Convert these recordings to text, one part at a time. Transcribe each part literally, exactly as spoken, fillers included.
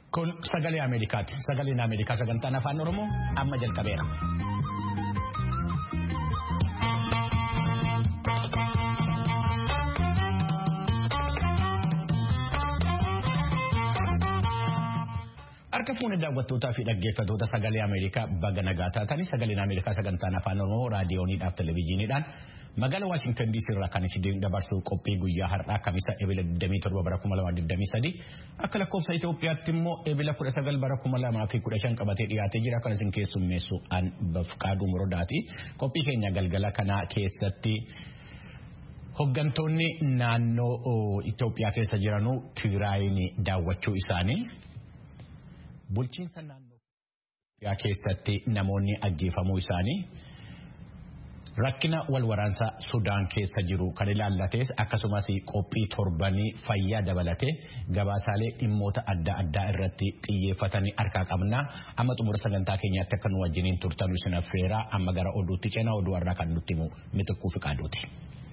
Kun sagalee Ameerikaati. Sagaleen Ameerikaa sagantaan afaan Oromoo amma jalqabeera. Harka fuune daawwattootaa fi dhaggeeffattoota sagalee Ameerikaa baga nagaa taatanii sagaleen Ameerikaa sagantaan afaan Oromoo raadiyooniidhaaf televezyiiniidhaan magaalaa Waashingtan diisii irraa kan isin dabarsuu qophii guyyaa har'aa kamisa ebila digdamii torba bara kuma lamaa digdamii sadii akka lakkoofsa Itoophiyaatti immoo ebila kudha sagal bara kuma lamaa fi kudha shan qabatee dhiyaatee jira kan isin keessummeessu an Bafqaaduu Muroodaati. Qophii keenya galgala kanaa keessatti hoggantoonni naannoo Itoophiyaa keessa jiranuu Tigraayin daawwachuu isaanii bulchiinsa naannoo keessatti namoonni ajjeefamuu isaanii rakkina wal waraansaa Sudaan keessa jiru kan ilaallates akkasumas qophii torbanii fayyaa dabalatee gabaasaalee dhimmoota adda addaa irratti xiyyeeffatanii harkaa qabna. Amma xumura sagantaa keenyaatti akka nu wajjiniin turtan isin affeeraa amma gara oduutti ceenaa oduu har'aa kan nutti himu Mitikkuu Fiqaaduuti.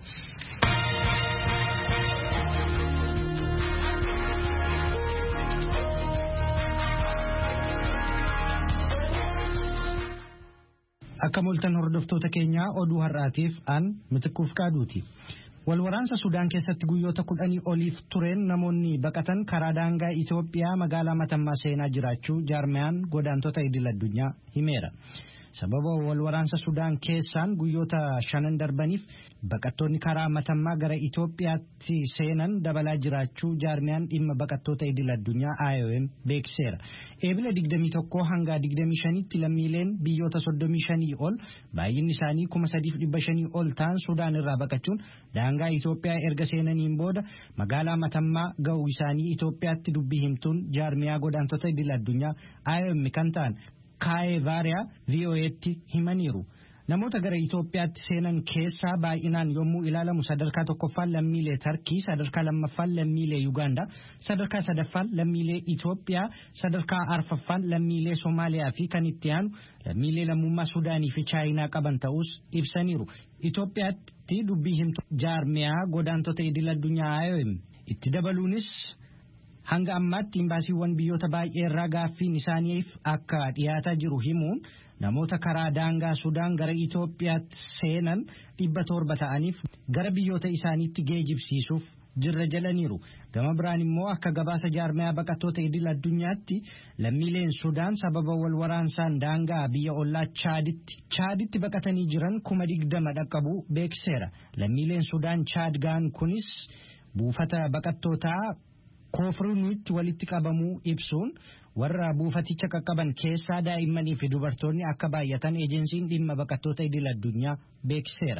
Akka moltan hordoftoota keenyaa oduu har'aatiif an Mitikkuu Fiqaaduuti. Walwaraansa Sudaan keessatti guyyoota kudhanii oliif tureen namoonni baqatan karaa daangaa Itoophiyaa magaalaa Matammaa seenaa jiraachuu jaarmayaan godaantota idil addunyaa himeera. Sababa walwaraansa Sudaan keessaan guyyoota shanan darbaniif baqattoonni karaa Matammaa gara Itoophiyaatti seenan dabalaa jiraachuu jaarmayaan dhimma baqattoota idil addunyaa I O M beeksiseera. Eebila digdamii tokkoo hanga digdamii shaniitti lammiileen biyyoota soddomii shanii ol baay'inni isaanii kuma sadiif dhibba shanii ol ta'an Sudaan irraa baqachuun daangaa Itoophiyaa erga seenaniin booda magaalaa Matammaa ga'uu isaanii Itoophiyaatti dubbii himtuun jaarmiyaa godaantota idil addunyaa I O M kan ta'an Kaayee Vaariyaa V O A'tti himaniiru. Namoota gara Itoophiyaatti seenan keessaa baay'inaan yommuu ilaalamu sadarkaa tokkoffaan lammiilee Tarkii, sadarkaa lammaffaan lammiilee Yugaandaa, sadarkaa sadaffaan lammiilee Itoophiyaa, sadarkaa arfaffaan lammiilee Somaaliyaa fi kan itti aanu lammiilee lammummaa Sudaanii fi Chaayinaa qaban ta'us ibsaniiru. Itoophiyaatti dubbii himtu jaarmiyaa godaantota idil addunyaa I O M itti dabaluunis hanga ammaatti imbaasiiwwan biyyoota baay'ee irraa gaaffiin isaaniif akka dhiyaataa jiru himuun namoota karaa daangaa Sudaan gara Itoophiyaatti seenan dhibba torba ta'aniif gara biyyoota isaaniitti geejibsiisuuf jirra jalaniiru. Gama biraan immoo akka gabaasa jaarmiyaa baqattoota idil addunyaatti lammiileen Sudaan sababa wal waraansaan daangaa biyya ollaa Chaaditti Chaaditti baqatanii jiran kuma digdama dhaqqabuu beeksiseera. Lammiileen Sudaan Chaad ga'an kunis buufata baqattootaa Koofruunitti walitti qabamuu ibsuun warra buufaticha qaqqaban keessaa daa'immanii fi dubartoonni akka baay'atan ejensiin dhimma baqattoota idil addunyaa beeksiseera.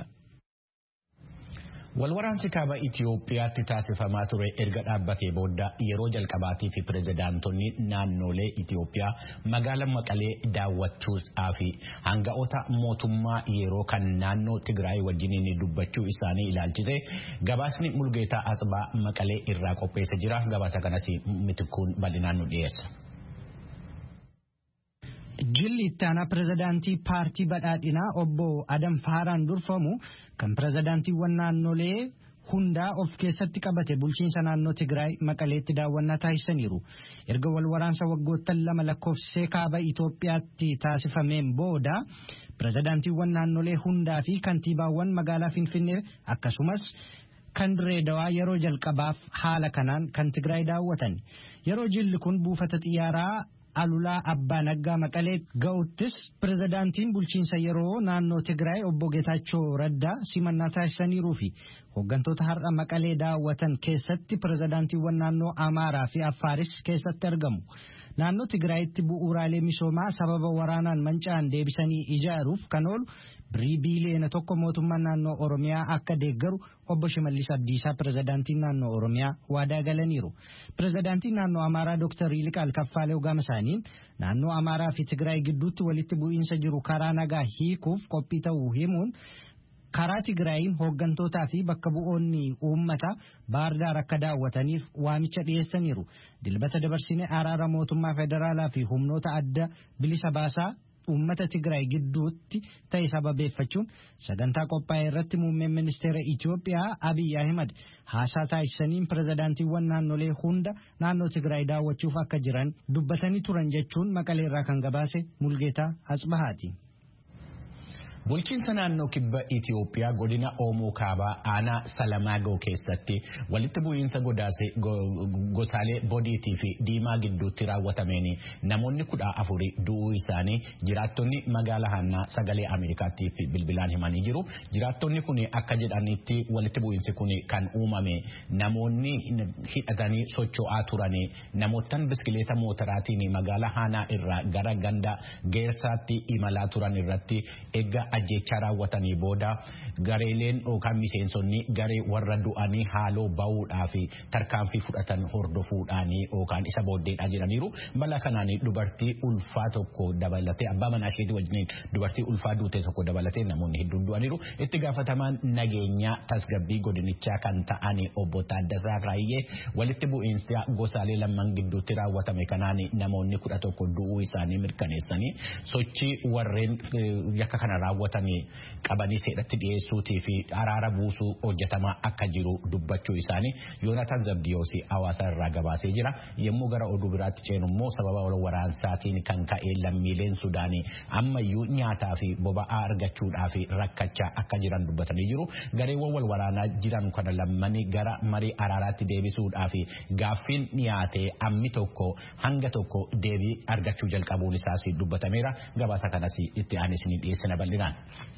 Walwaraansi kaaba Itoophiyaatti taasifamaa ture erga dhaabbatee booda yeroo jalqabaatii fi pirezidaantonni naannolee Itoophiyaa magaalaa Maqalee daawwachuusaa fi hanga'oota mootummaa yeroo kan naannoo Tigraay wajjiniin dubbachuu isaanii ilaalchise gabaasni Mulgeetaa Asbaa Maqalee irraa qopheessee jira. Gabaasa kanas Mitikkuun bal'inaan nu dhiyeessa. Jilli ittaanaa pirezidaantii paartii badhaadhinaa obbo Adam Faaraan durfamu kan pirezidaantiiwwan naannolee hundaa of keessatti qabate bulchiinsa naannoo Tigraay Maqaleetti daawwannaa taasisaniiru. Erga wal waraansa waggoottan lama lakkoofsee kaaba Itoophiyaatti taasifameen booda pirezidaantiiwwan naannolee hundaa fi kantiibaawwan magaalaa Finfinnee akkasumas kan Direedawaa yeroo jalqabaaf haala kanaan kan Tigraay daawwatan. Yeroo jilli kun buufata xiyyaaraa Alulaa Abbaa Naggaa Maqalee ga'uttis pirezidaantiin bulchiinsa yeroo naannoo Tigraay obbo Geetaachoo Raddaa simannaa taasisaniiruu fi hoggantoota har'a Maqalee daawwatan keessatti pirezidaantiiwwan naannoo Amaaraa fi Affaaris keessatti argamu. Naannoo Tigraayitti bu'uuraalee misoomaa sababa waraanaan manca'an deebisanii ijaaruuf kan oolu birrii biiliyoona tokko mootummaan naannoo Oromiyaa akka deeggaru obbo Shimallis Abdiisaa pirezidaantiin naannoo Oromiyaa waadaa galaniiru. Pirezidaantiin naannoo Amaaraa Dooktar Yiliqaal Kaffaalee Ogama isaaniin naannoo Amaaraa fi Tigraay gidduutti walitti bu'iinsa jiru karaa nagaa hiikuuf qophii ta'uu himuun karaa Tigraayin hooggantootaa fi bakka bu'oonni uummata Baardaar akka daawwataniif waamicha dhiyeessaniiru. Dilbata dabarsine araara mootummaa federaalaa fi humnoota adda bilisa baasaa uummata Tigraay gidduutti ta'e sababeeffachuun sagantaa qophaa'e irratti muummeen ministeera Itoophiyaa Abiy Ahimad haasaa taasisaniin pirezidaantiiwwan naannolee hunda naannoo Tigraay daawwachuuf akka jiran dubbatanii turan jechuun Maqaleerraa kan gabaase Mulgeetaa Asbahaati. Bulchiinsa naannoo kibba Itoophiyaa godina Oomoo Kaabaa aanaa Salamaagoo keessatti walitti bu'iinsa gosaalee Bodiitii fi Diimaa gidduutti raawwatameen namoonni kudha afurii du'uu isaanii jiraattonni magaalaa Hannaa sagalee Ameerikaatiif bilbilaan himanii jiru. Jiraattonni kun akka jedhanitti walitti bu'iinsi kun kan uumame namoonni hidhatanii socho'aa turanii namootaan biskileeta mootoraatiin magaalaa Hannaa irraa gara ganda Geersaatti imalaa turan irratti eegga ajjeechaa raawwatanii booda gareeleen yookaan miseensonni garee warra du'anii haaloo ba'uudhaaf tarkaanfii fudhatan hordofuudhaan yookaan isa booddeedhaa jiraniiru. Balaa kanaan dubartii ulfaa tokko dabalatee abbaa manaa isheetii wajjin dubartii ulfaa duutee tokko dabalatee namoonni hedduun du'aniiru. Itti gaafatamaan nageenyaa tasgabbii godinichaa kan ta'an obbo Taaddasaa Raayyee walitti bu'iinsa gosaalee lamman gidduutti raawwatame kanaan namoonni kudha tokko du'uu isaanii mirkaneessanii sochii warreen yakka kana raawwatan qabanii seedhatti dhiyeessuutii fi araara buusuu hojjetamaa akka jiru dubbachuu isaanii Yoonataan Zabdiyoosii hawaasa irraa gabaasee jira. Yommuu gara oduu biraatti ceenu immoo sababa wal waraansaatiin kan ka'e lammiileen Sudaanii ammayyuu nyaataa fi boba'aa argachuudhaaf rakkachaa akka jiran dubbatanii jiru. Gareewwan wal waraanaa jiran kana lammanii gara marii araaraatti deebisuudhaaf gaaffiin dhiyaatee ammi tokko hanga tokko deebii argachuu jalqabuun isaas dubbatameera. Gabaasa kanas itti aanee isin dhiyeessina bal'inaan.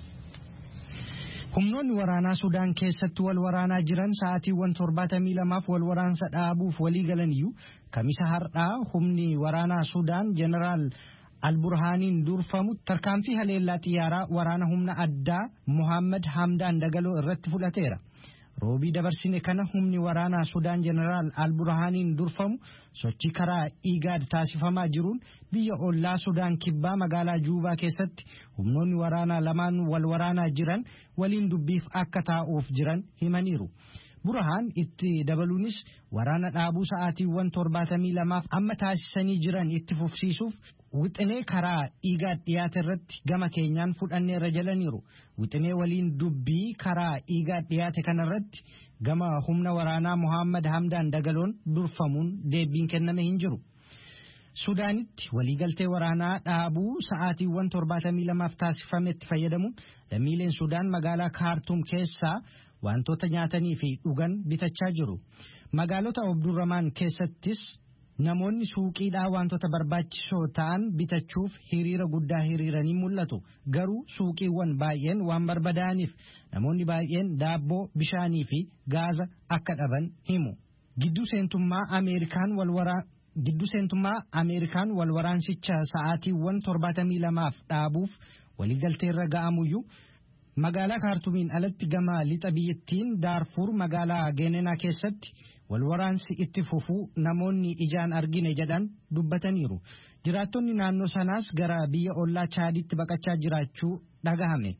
Humnoonni waraanaa Sudaan keessatti wal waraanaa jiran sa'aatiiwwan torbaatamii lamaaf wal waraansa dhaabuuf walii galaniyyuu kamisa har'aa humni waraanaa Sudaan Jeneraal Alburhaaniin durfamu tarkaanfii haleellaa xiyyaaraa waraana humna addaa Mohaammed Hamdaan Dagaloo irratti fudhateera. Roobii dabarsine kana humni waraanaa Sudaan Jeneraal Alburhaaniin durfamu sochii karaa Igaad taasifamaa jiruun biyya ollaa Sudaan kibbaa magaalaa Juubaa keessatti humnoonni waraanaa lamaan wal waraanaa jiran waliin dubbiif akka taa'uuf jiran himaniiru. Burhaan itti dabaluunis waraana dhaabuu sa'aatiiwwan torbaatamii lamaaf amma taasisanii jiran itti fufsiisuuf wixinee karaa Igaad dhiyaate irratti gama keenyaan fudhanneerra jalaniiru. Wixinee waliin dubbii karaa Igaad dhiyaate kanarratti gama humna waraanaa Mohaammed Hamdaan Dagaloon durfamuun deebiin kenname hin jiru. Sudaanitti waliigaltee waraanaa dhaabuu sa'aatiiwwan torbaatamii lamaaf taasifametti fayyadamuun lammiileen Sudaan magaalaa Kaartuum keessaa wantoota nyaatanii fi dhugan bitachaa jiru. Magaalota Obdurramaan keessattis namoonni suuqiidhaa wantoota barbaachisoo ta'an bitachuuf hiriira guddaa hiriiranii mul'atu. Garuu suuqiiwwan baay'een waan barbadaaniif namoonni baay'een daabboo, bishaanii fi gaaza akka dhaban himu. Gidduu seentummaa Ameerikaan wal waraa Giddu seentummaa Ameerikaan wal waraansicha sa'aatiiwwan torbaatamii lamaaf dhaabuuf waliigalteerra ga'amuyyuu magaalaa Kaartuumiin alatti gama lixa biyyattiin Daarfuur magaalaa Geenenaa keessatti wal waraansi itti fufuu namoonni ijaan argine jedhan dubbataniiru. Jiraattonni naannoo sanaas gara biyya ollaa Chaaditti baqachaa jiraachuu dhagahame.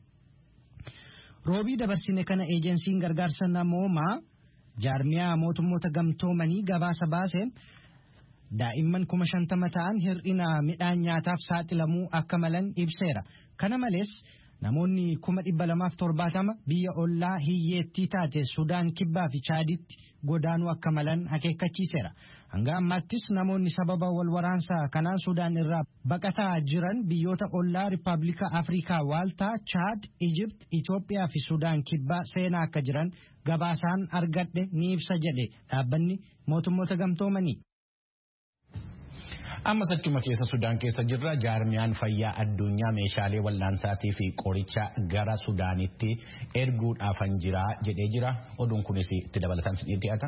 Roobii dabarsine kana eejensiin gargaarsa namoomaa jaarmiyaa mootummoota gamtoomanii gabaasa baaseen daa'imman kuma shantama ta'an hir'ina midhaan nyaataaf saaxilamuu akka malan ibseera. Kana malees namoonni kuma dhibba lamaaf torbaatama biyya ollaa hiyyeettii taate Sudaan kibbaa fi Chaaditti godaanuu akka malan akeekkachiiseera. Hanga ammaattis namoonni sababa wal waraansaa kanaan Sudaan irraa baqataa jiran biyyoota ollaa Rippaabilika Afrikaa Waaltaa, Chaad, Ijipt, Itoophiyaa fi Sudaan kibbaa seenaa akka jiran gabaasaan argadhe ni ibsa jedhe dhaabbanni mootummoota gamtoomanii. Amma sachuma keessa Sudaan keessa jirra. Jaarmiyaan fayyaa addunyaa meeshaalee wal'aansaatii fi qoricha gara Sudaanitti erguudhaaf jira jedhee jira. Oduun kunis itti dabalataan dhiyaata.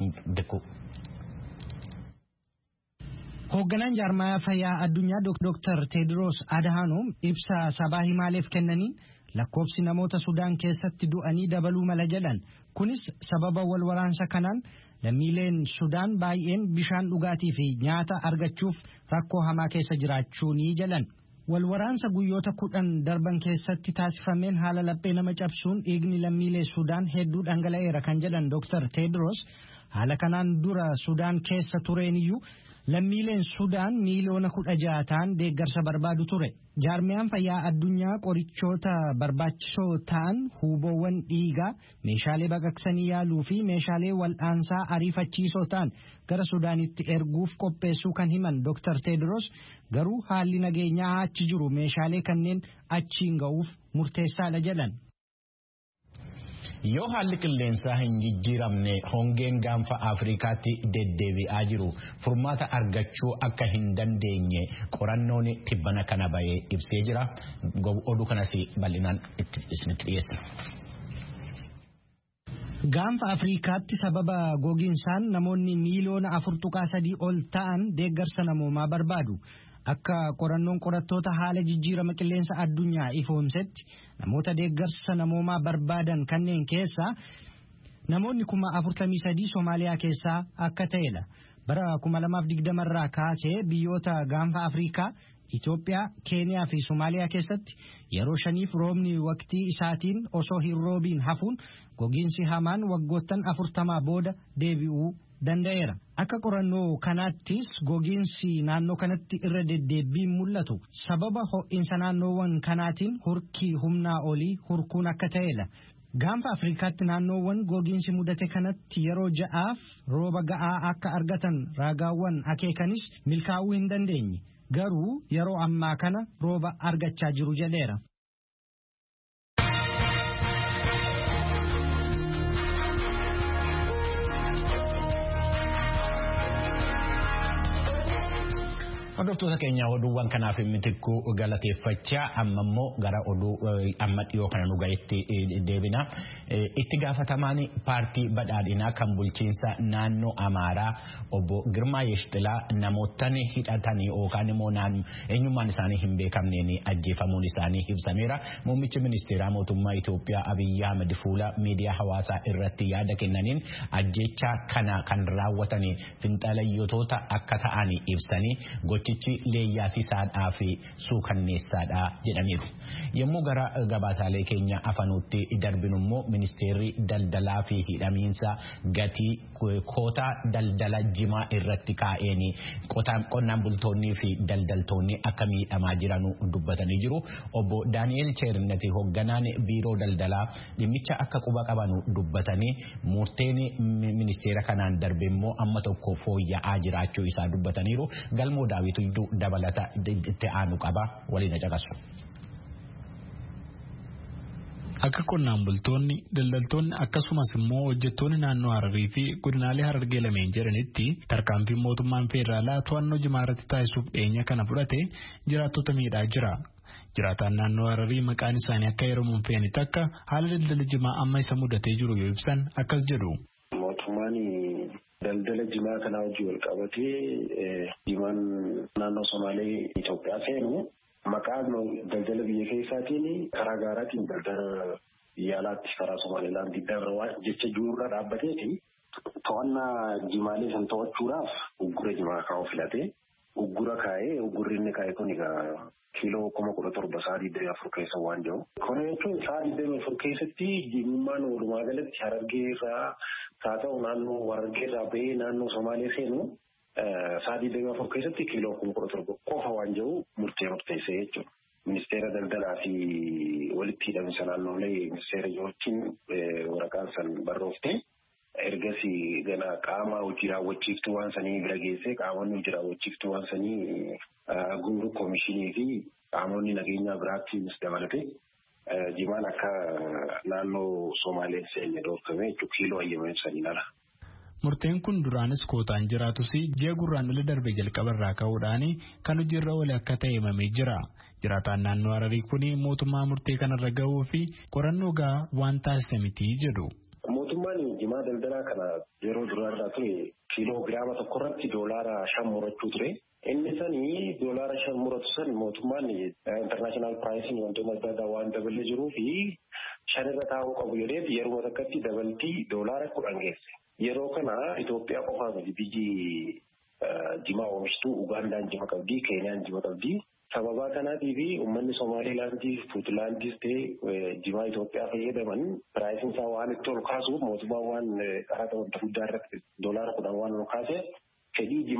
Hoogganaan jaarmiyaa fayyaa addunyaa Dr. Tedros Adhanom ibsa sabaa himaaleef kennaniin lakkoofsi namoota Sudaan keessatti du'anii dabaluu mala jedhan. Kunis sababa wal waraansa kanaan lammiileen Sudaan baay'een bishaan dhugaatii fi nyaata argachuuf rakkoo hamaa keessa jiraachuu ni jedhan. Wal waraansa guyyoota kudhan darban keessatti taasifameen haala laphee nama cabsuun dhiigni lammiilee Sudaan hedduu dhangala'eera kan jedhan Dr. Tedros haala kanaan dura Sudaan keessa tureeniyyuu lammiileen Sudaan miiliyoona kudha jaha ta'an deeggarsa barbaadu ture. Jaarmiyaan fayyaa addunyaa qorichoota barbaachisoo ta'an huuboowwan dhiigaa, meeshaalee baqaqsanii yaaluu fi meeshaalee wal'aansaa ariifachiisoo ta'an gara Sudaanitti erguuf qopheessuu kan himan Doktar Teedros garuu haalli nageenyaa achi jiru meeshaalee kanneen achiin ga'uuf murteessaadha jedhan. Yoo haalli qilleensaa hin jijjiiramne hongeen gaanfa Afrikaatti deddeebi'aa jiru furmaata argachuu akka hin dandeenye qorannoon tibbana kana bahee ibsee jira. Oduu kanas bal'inaan isinitti dhiyeessa. Gaanfa Afrikaatti sababa gogiinsaan namoonni miiliyoona afur tuqaa sadii ol ta'an deeggarsa namoomaa barbaadu. Akka qorannoon qorattoota haala jijjiirama qilleensa addunyaa ifoomsetti namoota deeggarsa namoomaa barbaadan kanneen keessaa namoonni kuma afurtamii sadii Somaaliyaa keessaa akka ta'edha. Bara kuma lamaaf digdamarraa kaasee biyyoota gaanfa Afrikaa, Itoophiyaa, Keeniyaa fi Somaaliyaa keessatti yeroo shaniif roobni waqtii isaatiin osoo hin roobiin hafuun gogiinsi hamaan waggoottan afurtamaa booda deebi'uu danda'eera. Akka qorannoo kanaattis gogiinsi naannoo kanatti irra deddeebiin mul'atu sababa ho'iinsa naannoowwan kanaatiin hurkii humnaa olii hurkuun akka ta'edha. Gaanfa Afrikaatti naannoowwan gogiinsi mudate kanatti yeroo ja'aaf rooba ga'aa akka argatan raagaawwan akeekanis milkaa'uu hin dandeenye. Garuu yeroo ammaa kana rooba argachaa jiru jedheera. Hordoftoota keenya oduuwwan kanaaf mitikkuu galateeffachaa amma immoo gara oduu amma dhiyoo kana nu gahetti deebina. Itti gaafatamaan paartii badhaadhinaa kan bulchiinsa naannoo Amaaraa obbo Girmaa Yeshtilaa namootaan hidhatanii yookaan immoo eenyummaan isaanii hin beekamneen ajjeefamuun isaanii ibsameera. Muummichi ministeeraa mootummaa Itoophiyaa Abiyyi Ahmed fuula miidiyaa hawaasaa irratti yaada kennaniin ajjeechaa kana kan raawwatan finxalayyootota akka ta'an ibsanii gochichi leeyyaasisaadhaa fi suukanneessaadhaa jedhaniiru. Yommuu gara gabaasaalee keenya afanuutti darbinu immoo ministeerri daldalaa fi hidhamiinsa gatii koota daldala jimaa irratti kaa'een qonnaan bultoonnii fi daldaltoonni akka miidhamaa jiran dubbatanii jiru. Obbo Daani'eel Cheerinneti hoogganaan biiroo daldalaa dhimmicha akka quba qaban dubbatanii murteen ministeera kanaan darbe immoo amma tokko fooyya'aa jiraachuu isaa dubbataniiru. Galmoo Daawitu dabalata itti aanu qaba waliin caqasu. Akka qonnaan bultoonni, daldaltoonni akkasumas immoo hojjettoonni naannoo Hararii fi godinaalee Harargee lameen jedhanitti tarkaanfii mootummaan federaalaa to'annoo jimaa irratti taasisuuf dhiyeenya kana fudhate jiraattota miidhaa jira. Jiraataan naannoo Hararii maqaan isaanii akka heeramuun fe'anitti akka haala daldala jimaa amma isa mudatee jiru yoo ibsan akkas jedhu. Mootummaan daldala jimaa kanaa hojii wal qabatee jimaan naannoo Somaalee Itoophiyaa seenu. Maqaan daldala biyya keessaatiin karaa gaaraatiin daldala biyya alaatti karaa Somaaliilaandii darba jecha juurraa dhaabbateeti to'annaa jimaalee san to'achuudhaaf uggura jimaa kaa'uu filatee uggura kaa'ee uggurri inni kaa'e kun egaa kiiloo kuma kudha torba sa'a digdamii afur keessa waan jiru. Kana jechuun sa'a digdamii afur keessatti jimummaan walumaa galatti Harargee irraa haa ta'u naannoo Harargee irraa bahee naannoo Somaalee seenu. Sa'a digdamii afur keessatti kiiloo kuma kudha torba qofa waan jiru murtee murteessee jechuudha. Ministeera daldalaa fi walitti hidhaminsa naannoolee ministeera wajjin waraqaan san barrooftee ergasii gana qaama hojii raawwachiiftuu waan sanii bira geessee qaamonni hojii raawwachiiftuu waan sanii gumruk koomishinii fi qaamonni nageenyaa biraattis dabalatee jimaan akka naannoo Somaaleen seenne dhoorkame jechuudha kiiloo ayyamanii saniin ala. Murteen kun duraanis kootaan jiraatus ji'a gurraandhala darbe jalqabarraa ka'uudhaan kan hojiirra oole akka ta'e himamee jira. Jiraataan naannoo Hararii kun mootummaa murtee kanarra gahuu fi qorannoo gahaa waan taasise miti jedhu. Mootummaan jimaa daldalaa kana yeroo duraarraa ture kiiloo giraama tokkorratti doolaara shan murachuu ture. Inni sanii doolaara shan muratu san mootummaan intarnaashinaal piraayisiin wantoota adda addaa waan dabalee jiruu fi shanirra taa'uu qabu jedhee yeroo takkatti dabaltii doolaara kudhan geesse. Yeroo kana Itoophiyaa qofaa miti biyyi jimaa oomishtuu Ugaandaan jima qabdi, Keeniyaan jima qabdi. Sababa kanaatii fi uummanni Somaaliilaandii fi Puutlaandis ta'ee jimaa Itoophiyaa fayyadaman piraayisiin isaa waan itti ol kaasuuf mootummaan waan karaa wanta guddaa irratti doolaara kudhan waan ol kaasee fedhii jimaa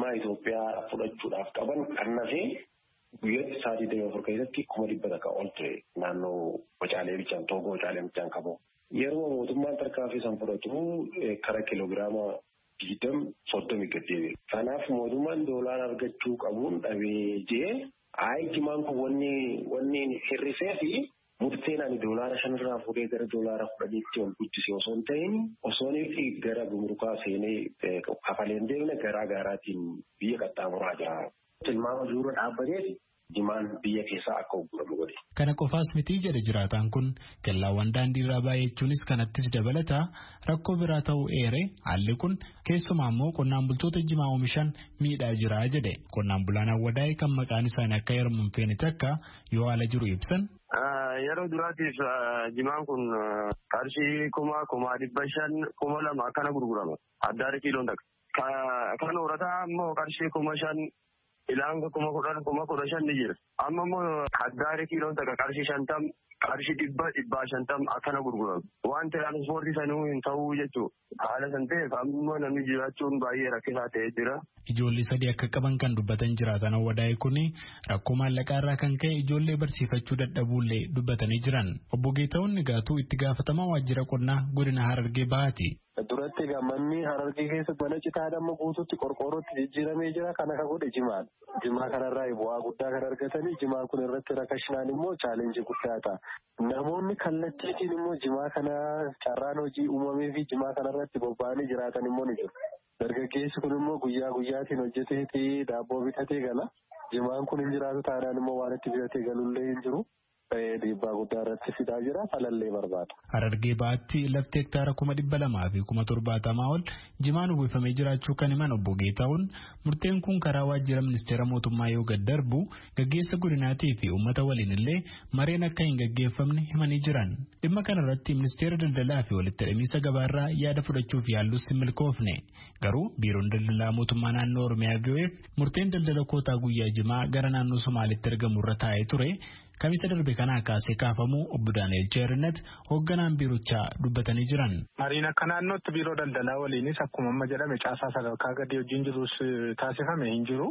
jimaa Itoophiyaa fudhachuudhaaf qaban kan nafee guyyaatti sa'aatii digdamii afur keessatti kuma dhibba takka ol ture naannoo Wacaalee bichaan Toogoo Wacaalee bichaan qabu. Yeroo mootummaan tarkaanfii san fudhatu kara kiloogiraama digdam soddomi gaddeebi'e. Kanaaf mootummaan doolaara argachuu qabuun dhabee jee ayi jimaan kun wanni wanni hir'isee fi murteen ani doolaara shanirraa fuudhee gara doolaara kudhaniitti ol guddisee osoo hin ta'in osoo inni gara gumrukaa seenee kafaleen deemne garaa garaatiin biyya qaxxaamuraa jira. Tilmaama jiruura dhaabbateeti jimaan biyya keessaa akka gurguramu godhe. Kana qofaas miti jedhe jiraataan kun kellaawwan daandii irraa baay'achuunis kanattis dabalata rakkoo biraa ta'uu eere haalli kun keessumaa immoo qonnaan bultoota jimaa oomishan miidhaa jira jedhe. Qonnaan bulaan Awwadaay kan maqaan isaanii akka heeramu hin feene takka yoo haala jiru ibsan. Yeroo duraatiif jimaan kun qarshii kuma kuma dhibba shan kuma lama akkana gurgurama. Addaari kiiloon takka. Kan horataa immoo qarshii kuma shan ilaanga kuma kudhan kuma kudha shan ni jira. Amma immoo addaari kiiloon takka qarshii shantam qarshii dhibba dhibbaa shantam akkana gurguramu. Waan tiraanspoortii sanuu hin ta'uu jechuudha. Haala san ta'eef amma namni jiraachuun baay'ee rakkisaa ta'ee jira. Ijoollee sadii akka qaban kan dubbatan jiraatan Awwadaay kun rakkoo maallaqaa irraa kan ka'e ijoollee barsiifachuu dadhabuullee dubbatanii jiran. Obbo Geetahuun Nigaatuu itti gaafatamaa waajjira qonnaa godina Harargee Bahaati. Duratti manni Harargee keessatti mana citaa damma guutuutti qorqoorrootti jijjiiramee jira. Kana kan godhe jimaadha. Jimaa kanarraa bu'aa guddaa kan argatanii jimaan kun irratti rakkashinaan immoo chaalenjii guddaa ta'a. Namoonni kallattiitiin immoo jimaa kana carraan hojii uumamee fi jimaa kanarratti bobba'anii jiraatan immoo ni jiru. Dargaggeessi kun immoo guyyaa guyyaatiin hojjeteeti daabboo bitatee gala. Jimaan kun hin jiraatu taanaan immoo waan itti bitatee galullee hin jiru. Dhiibbaa guddaa irratti fidaa jira. Falallee barbaada. Harargee Bahaatti lafti hektaara kuma dhibba lamaa fi kuma torbaatamaa ol jimaan uwwifamee jiraachuu kan himan obbo Geetahuun murteen kun karaa waajjira ministeera mootummaa yoo gad darbu gaggeessa godinaatii fi uummata waliin illee mareen akka hin gaggeeffamne himanii jiran. Dhimma kanarratti ministeera daldalaa fi walitti hidhamiinsa gabaarraa yaada fudhachuuf yaallus hin milkoofne. Garuu biiroon daldalaa mootummaa naannoo Oromiyaa V O F murteen daldala kootaa guyyaa jimaa gara naannoo Somaalitti argamu irra taa'ee ture. Kamisa darbe kanaa kaasee kaafamuu obbo Daani'el Cheerinet hoogganaan biirochaa dubbatanii jiran. Mariin akka naannootti biiroo daldalaa waliinis akkuma amma jedhame caasaa sadarkaa gadi wajjin jirus taasifame hin jiru.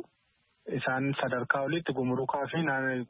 Isaan sadarkaa olitti gumurukaa fi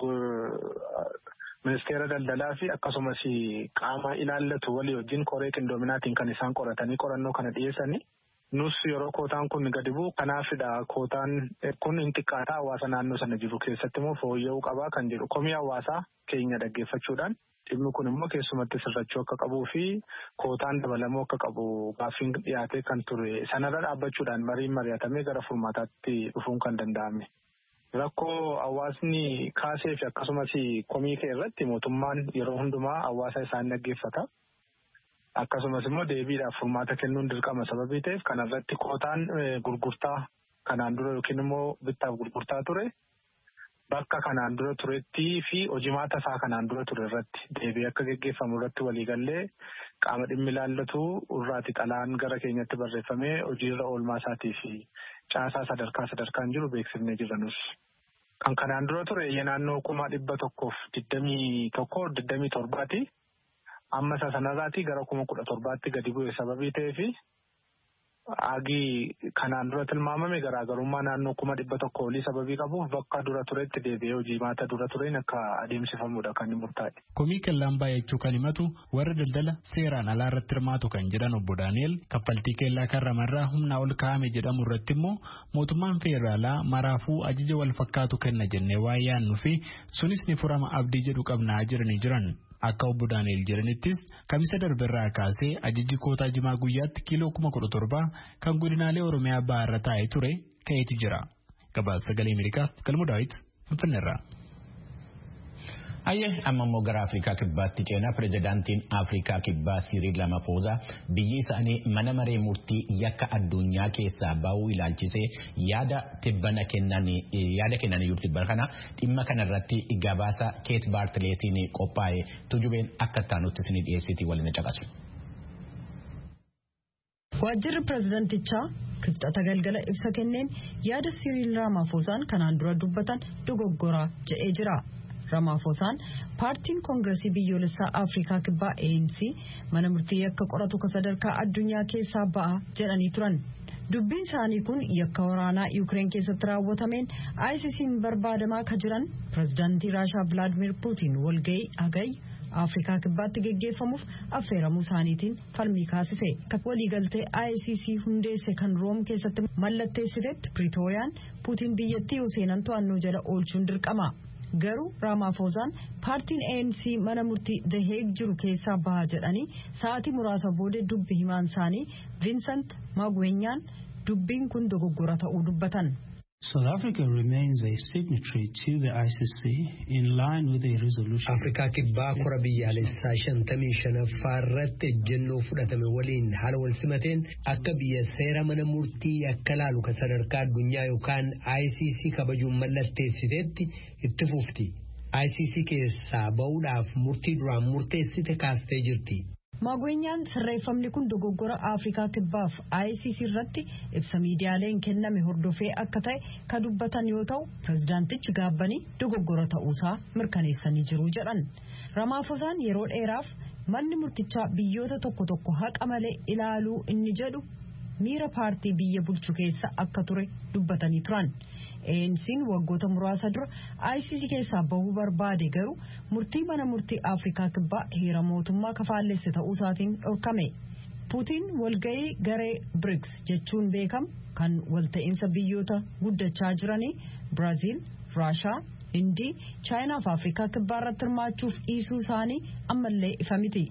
ministeera daldalaa fi akkasumas qaama ilaallatu walii wajjin koree qindoominaatiin kan isaan qoratanii qorannoo kana dhiyeessanii. Nus yeroo kootaan kun gadi bu'u kanaafidha kootaan kun hin xiqqaataa hawaasa naannoo sana jiru keessatti immoo fooyya'uu qabaa kan jedhu komii hawaasaa keenya dhaggeeffachuudhaan dhimmi kun immoo keessumatti sirrachuu akka qabuu fi kootaan dabalamuu akka qabu gaaffiin dhiyaatee kan ture sanarra dhaabbachuudhaan mariin mari'atamee gara furmaataatti dhufuun kan danda'ame. Rakkoo hawaasni kaasee fi akkasumas komii kee irratti mootummaan yeroo hundumaa hawaasa isaan dhaggeeffata. Akkasumas immoo deebiidhaaf furmaata kennuun dirqama sababii ta'eef kanarratti kootaan gurgurtaa kanaan dura yookiin immoo bittaaf gurgurtaa ture bakka kanaan dura turettii fi hojimaata isaa kanaan dura ture irratti deebii akka geggeeffamu irratti waliigallee qaama dhimmi ilaallatu irraati xalaan gara keenyatti barreeffamee hojiirra oolmaa isaatii fi caasaa sadarkaa sadarkaan jiru beeksifnee jiranus. Kan kanaan dura ture naannoo kuma dhibba tokkoof digdamii tokko digdamii torbaati. Amma isa sanarraatii gara kuma kudha torbaatti gadi bu'e sababii ta'eef agii kanaan dura tilmaamame garaagarummaa naannoo kuma dhibba tokko olii sababii qabuuf bakka dura turetti deebi'ee hojii maata dura tureen akka adeemsifamudha kan murtaa'e. Komii kellaan baay'achuu kan himatu warra daldala seeraan alaa irratti hirmaatu kan jedhan obbo Daani'el kaffaltii kellaa karramarraa humnaa ol kaa'ame jedhamu irratti immoo mootummaan feeraalaa maraafuu ajaja wal fakkaatu kenna jennee waa yaannu fi sunis ni furama abdii jedhu qabnaa jiranii jiran. Akka obbo Daani'el jedhanittis kamisa darberraa kaasee ajajji kootaa jimaa guyyaatti kiiloo kuma kudha torbaa kan godinaalee Oromiyaa baharra taa'ee ture ka'eeti jira. Gabaasa sagalee Ameerikaaf Galmoo Daawit Finfinneerraa. Ayyee amma immoo gara Afrikaa Kibbaatti ceenaa pirezidaantiin Afrikaa Kibbaa Siriil Ramaphosa biyyi isaanii mana maree murtii yakka addunyaa keessaa ba'uu ilaalchisee yaada tibbana kennanii yaada kennanii jiru tibbana kana dhimma kanarratti gabaasa Keet Baartileetiin qophaa'e tujubeen akka taanutti isin dhiyeessiti waliin caqasu. Waajjirri pirezidaantichaa kibxata galgala ibsa kenneen yaada Siriil Ramaphosaan kanaan dura dubbatan dogoggora jedhee jira. Ramaphosaan paartiin koongireesii biyyoolessaa Afrikaa Kibbaa A N C mana murtii yakka qoratu ka sadarkaa addunyaa keessaa ba'a jedhanii turan. Dubbiin isaanii kun yakka waraanaa Yuukireen keessatti raawwatameen I C C'n barbaadamaa ka jiran pirezidaantii Raashaa Vilaadimir Puutiin walgahii hagayya Afrikaa kibbaatti geggeeffamuuf affeeramuu isaaniitiin falmii kaasise. Waliigaltee I C C hundeesse kan Room keessatti mallatteessitetti Pretooriyaan Puutiin biyyattii yoo seenan to'annoo jala oolchuun dirqama. Garuu Ramaphoosaan paartiin A N C mana murtii The Hague jiru keessaa baha jedhanii sa'aatii muraasa booda dubbi himaan isaanii Vincent Magwenyaan dubbiin kun dogoggora ta'uu dubbatan. South Africa remains a signatory to the I C C in line with the resolution. Afrikaa kibbaa kora biyyaalessaa shantamii shanaffaa irratti ejjennoo fudhatame waliin haala wal simateen akka biyya seera mana murtii akka laalu kan sadarkaa addunyaa yookaan I C C kabajuun mallatteessiteetti itti fufti. I C C keessaa ba'uudhaaf murtii duraan murteessite kaastee jirti. Magwenyaan sirreeffamni kun dogoggora Afrikaa kibbaaf I C C irratti ibsa miidiyaaleen kenname hordofee akka ta'e ka dubbatan yoo ta'u pirezidaantichi gaabbanii dogoggora ta'uusaa mirkaneessanii jiru jedhan. Ramaphoosaan yeroo dheeraaf manni murtichaa biyyoota tokko tokko haqa malee ilaaluu inni jedhu miira paartii biyya bulchu keessa akka ture dubbatanii turan. A N C'n waggoota muraasa dura I C C keessaa bahuu barbaade garuu murtii mana murtii Afrikaa kibbaa heera mootummaa kafaallesse ta'uu isaatiin dhorkame. Puutiin walgahii garee BRICS jechuun beekamu kan walta'iinsa biyyoota guddachaa jiranii Biraazil, Raashaa, Hindii, Chaayinaa fi Afrikaa kibbaa irratti hirmaachuuf dhiisuu isaanii ammallee ifa miti.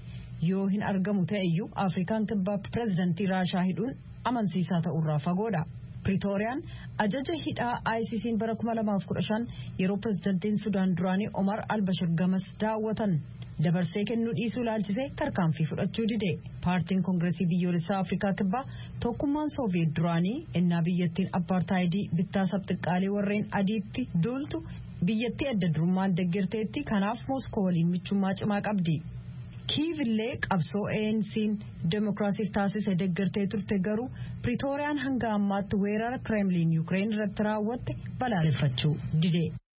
Yoo hin argamu ta'eyyuu Afrikaan kibbaa pirezidaantii Raashaa hidhuun amansiisaa ta'urraa fagoodha. Pretooriyaan ajaja hidhaa I C C'n bara kuma lamaaf kudha shan yeroo pirezidaantiin Sudaan duraanii Omar al-Bashir gamas daawwatan dabarsee kennuu dhiisuu ilaalchisee tarkaanfii fudhachuu dide. Paartiin Koongireesii Biyyoolessaa Afrikaa Kibbaa tokkummaan Sooviyeet duraanii ennaa biyyattiin apartaayidii bittaa sabxiqqaalee warreen adiitti duultu biyyattii adda durummaan deeggarteetti kanaaf Mooskoo waliin michummaa cimaa qabdi. Kiiv illee qabsoo A N C'n demokraasiif taasise deeggartee turte garuu Pretooriyaan hanga ammaatti weerara Kremlin Yuukireen irratti raawwatte balaaleffachuu dide.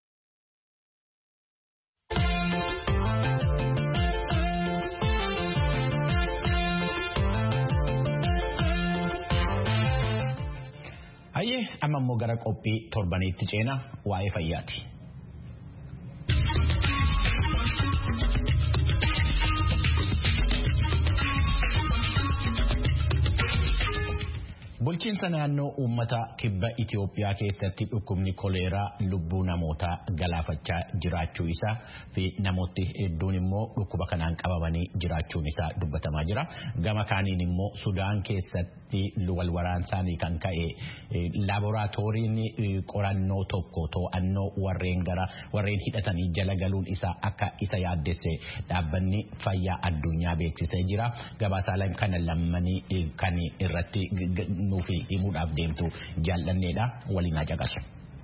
Hayyee amma immoo gara qophii torbaniitti ceena waa'ee fayyaati. Bulchiinsa naannoo uummata kibba Itoophiyaa keessatti dhukkubni koleeraa lubbuu namootaa galaafachaa jiraachuu isaa fi namooti hedduun immoo dhukkuba kanaan qabamanii jiraachuun isaa dubbatamaa jira. Gama kaaniin immoo Sudaan keessatti wal waraansaanii kan ka'e laaboraatooriin qorannoo tokko to'annoo warreen gara warreen hidhatanii jala galuun isaa akka isa yaaddesse dhaabbanni fayyaa addunyaa beeksisee jira. Gabaasaaleen kana lammanii kan irratti nuufi himuudhaaf deemtu jaallanneedha waliin caqasu.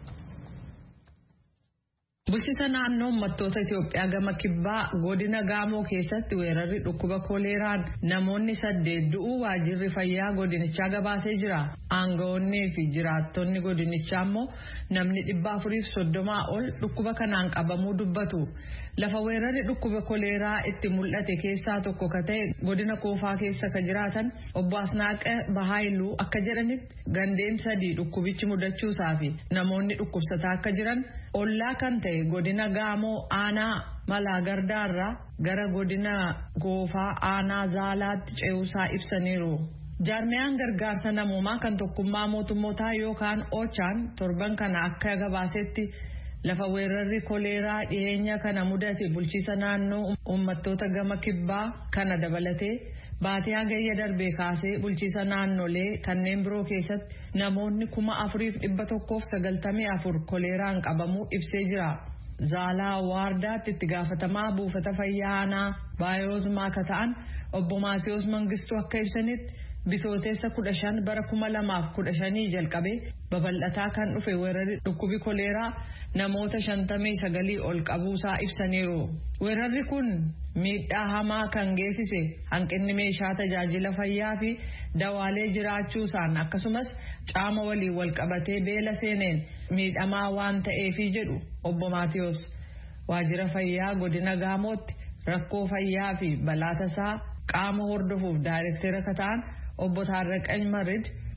Bulchiinsa naannoo uummattoota Itoophiyaa gama kibbaa godina Gaamoo keessatti weerarri dhukkuba koleeraan namoonni saddeet du'uu waajjirri fayyaa godinichaa gabaasee jira. Aangawoonnii fi jiraattonni godinichaa immoo namni dhibba afuriif soddomaa ol dhukkuba kanaan qabamuu dubbatu. Lafa weerarri dhukkuba koleeraa itti mul'ate keessaa tokko ka ta'e godina Koofaa keessa ka jiraatan obbo Asnaaqe Bahaayiluu akka jedhanitti gandeen sadii dhukkubichi mudachuusaa fi namoonni dhukkubsataa akka jiran ollaa kan ta'e godina Gaamoo aanaa Malaa Gardaarraa gara godina Goofaa aanaa Zaalaatti ce'uusaa ibsaniiru. Jaarmiyaan gargaarsa namoomaa kan tokkummaa mootummootaa yookaan Ochaan torban kana akka gabaasetti lafa weerarri koleeraa dhiyeenya kana mudate bulchiinsa naannoo uummattoota gama kibbaa kana dabalatee baatee hagayya darbee kaasee bulchiinsa naannolee kanneen biroo keessatti namoonni kuma afuriif dhibba tokkoof sagaltamii afur koleeraan qabamuu ibsee jira. Zaalaa Waardaatti itti gaafatamaa buufata fayyaa aanaa Baayozmaa akka ta'an obbo Maatiyos Mangistuu akka ibsanitti bitooteessa kudha shan bara kuma lamaaf kudha shanii jalqabee babal'ataa kan dhufe weerarri dhukkubi koleeraa namoota shantamii sagalii ol qabuusaa ibsaniiru. Weerarri kun miidhaa hamaa kan geessise hanqinni meeshaa tajaajila fayyaa fi dawaalee jiraachuusaan akkasumas caama waliin wal qabatee beela seeneen miidhamaa waan ta'eefi jedhu obbo Maatiyos. Waajjira fayyaa godina Gaamootti rakkoo fayyaa fi balaa tasaa qaama hordofuuf daayirektera akka ta'an obbo Taarraqany Marid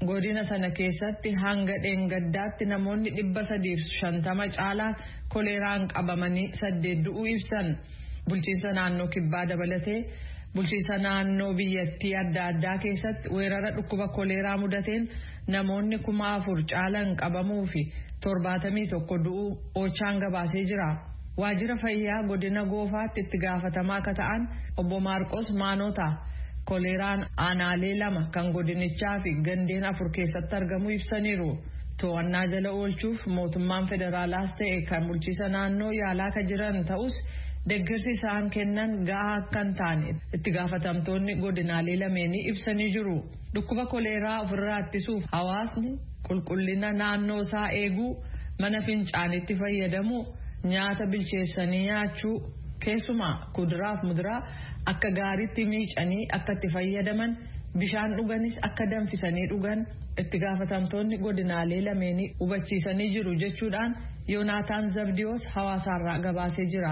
godina sana keessatti hanga dheengaddaatti namoonni dhibba sadiif shantama caalaa koleeraan qabamanii saddeet du'uu ibsan. Bulchiinsa naannoo kibbaa dabalatee bulchiinsa naannoo biyyattii adda addaa keessatti weerara dhukkuba koleeraa mudateen namoonni kuma afur caalan qabamuu fi torbaatamii tokko du'uu Oochaan gabaasee jira. Waajjira fayyaa godina Goofaatti itti gaafatamaa akka ta'an obbo Maarqos Maanota koleeraan aanaalee lama kan godinichaa fi gandeen afur keessatti argamu ibsaniiru. To'annaa jala oolchuuf mootummaan federaalaas ta'e kan bulchiinsa naannoo yaalaa kan jiran ta'us deeggarsi isaan kennan gahaa akka hin taane itti gaafatamtoonni godinaalee lameenii ibsanii jiru. Dhukkuba koleeraa ofirraa ittisuuf hawaasni qulqullina naannoo isaa eeguu, mana fincaanitti fayyadamu, nyaata bilcheessanii nyaachuu, keessumaa kuduraaf muduraa akka gaariitti miicanii akka itti fayyadaman, bishaan dhuganis akka danfisanii dhugan itti gaafatamtoonni godinaalee lameenii hubachiisanii jiru jechuudhaan Yoonaataan Zabdiyoos hawaasaarraa gabaasee jira.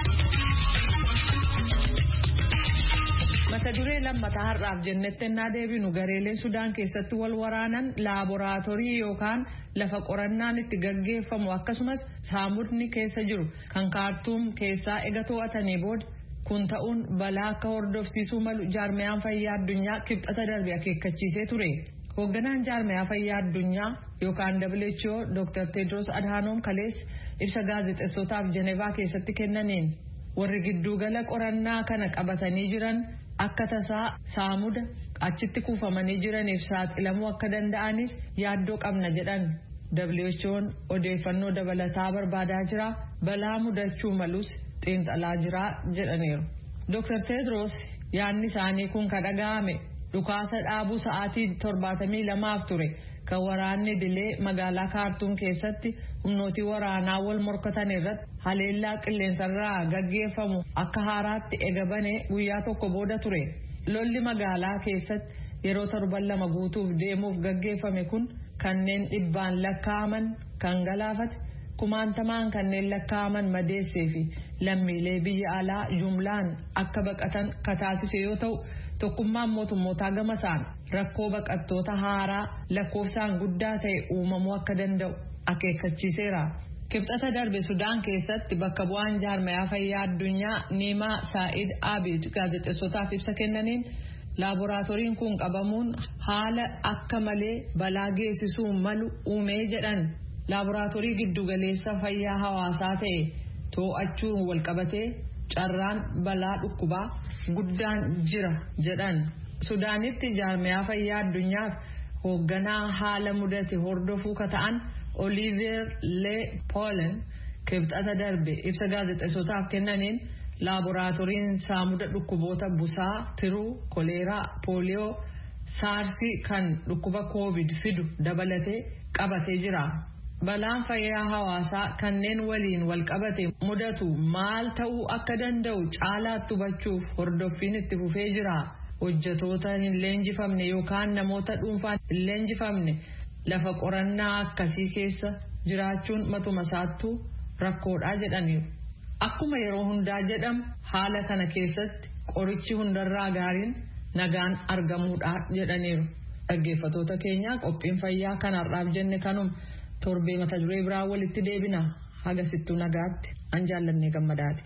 Mata duree lammataa har'aaf jennetti ennaa deebinu gareelee Sudaan keessatti wal waraanan laaboraatoorii yookaan lafa qorannaan itti gaggeeffamu akkasumas saamudni keessa jiru kan Kaartuum keessaa ega to'atanii booda kun ta'uun balaa akka hordofsiisuu malu jaarmayaan fayyaa addunyaa kibxata darbe akeekkachiisee ture. Hoogganaan jaarmayaa fayyaa addunyaa yookaan W H O Doctor Tedros Adhanom Kalees ibsa gaazexeessotaaf Jenevaa keessatti kennaniin warri giddugala qorannaa kana qabatanii jiran akka tasaa saamuda achitti kuufamanii jiraniif saaxilamuu akka danda'anis yaaddoo qabna jedhan. W H O'n odeeffannoo dabalataa barbaadaa jira, balaa mudachuu malus xiinxalaa jira jedhaniiru. Doctor Tedros yaadni isaanii kun kan dhaga'ame dhukaasa dhaabuu sa'aatii torbaatamii lamaaf ture kan waraanni dilee magaalaa Kaartuum keessatti humnootii waraanaa wal morkatan irratti haleellaa qilleensarraa gaggeeffamu akka haaraatti eegabane guyyaa tokko booda ture. Lolli magaalaa keessatti yeroo torban lama guutuuf deemuuf gaggeeffame kun kanneen dhibbaan lakkaa'aman kan galaafate, kumaantamaan kanneen lakkaa'aman madeessee fi lammiilee biyya alaa jumlaan akka baqatan kataasise yoo ta'u, tokkummaan mootummootaa gamasaan rakkoo baqattoota haaraa lakkoofsaan guddaa ta'e uumamuu akka danda'u akeekkachiiseera. Kibxata darbe Sudaan keessatti bakka bu'aan jaarmayaa fayyaa addunyaa Niimaa Saa'id Abid gaazexeessotaaf ibsa kennaniin laaboraatooriin kun qabamuun haala akka malee balaa geessisuu malu uumee jedhan. Laaboraatoorii giddugaleessa fayyaa hawaasaa ta'e to'achuun walqabatee carraan balaa dhukkubaa guddaan jira jedhan. Sudaanitti jaarmayaa fayyaa addunyaaf hoogganaa haala mudate hordofuu ka ta'an Olivier Le Polen kibxata darbe ibsa gaazexeessotaaf kennaniin laaboraatooriin saamuda dhukkuboota busaa, tiruu, koleeraa, pooliyoo, saarsii kan dhukkuba koovid fidu dabalatee qabatee jira. Balaan fayyaa hawaasaa kanneen waliin wal qabate mudatu maal ta'uu akka danda'u caalaatti hubachuuf hordoffiin itti fufee jira. Hojjetoota hin leenjifamne yookaan namoota dhuunfaan hin leenjifamne lafa qorannaa akkasii keessa jiraachuun matuma isaattuu rakkoodhaa jedhaniiru. Akkuma yeroo hundaa jedhamu haala kana keessatti qorichi hundarraa gaariin nagaan argamuudha jedhaniiru. Dhaggeeffatoota keenya qophiin fayyaa kanarraaf jenne kanuma. Torbee mata duree biraa walitti deebina haga sittuu nagaatti an jaallannee gammadaati.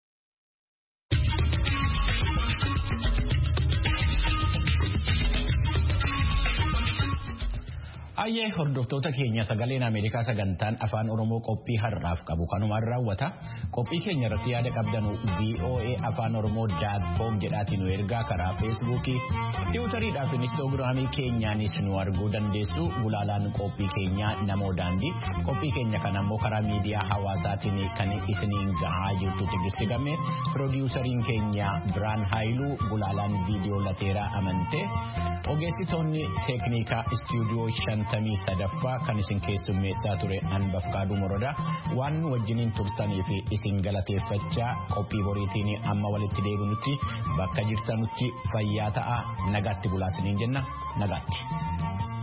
Ayyee hordoftoota keenya sagaleen Ameerikaa sagantaan afaan Oromoo qophii har'aaf qabu kanumaan raawwata. Qophii keenya irratti yaada qabdanu V O A afaan Oromoo daat koom jedhaatiin nu ergaa karaa feesbuukii, tiwutariidhaa fi inistoogiraamii keenyaanis nu arguu dandeessu. Gulaalaan qophii keenyaa namoo daandii. Qophii keenya kana immoo karaa miidiyaa hawaasaatiin kan isiniin gahaa jirtu Tigisti Gammee, piroodiwusariin keenya Biraan Haayiluu, gulaalaan viidiyoo Lateeraa Amantee, ogeessitoonni teeknikaa istuudiyoo shantamii sadaffaa kan isin keessummeessaa ture Anbafkaaduu Morodaa waan wajjiniin turtanii fi isin galateeffachaa qophii boriitiin amma walitti deebinutti bakka jirtanutti fayyaa ta'aa nagaatti bulaasiniin jenna nagaatti.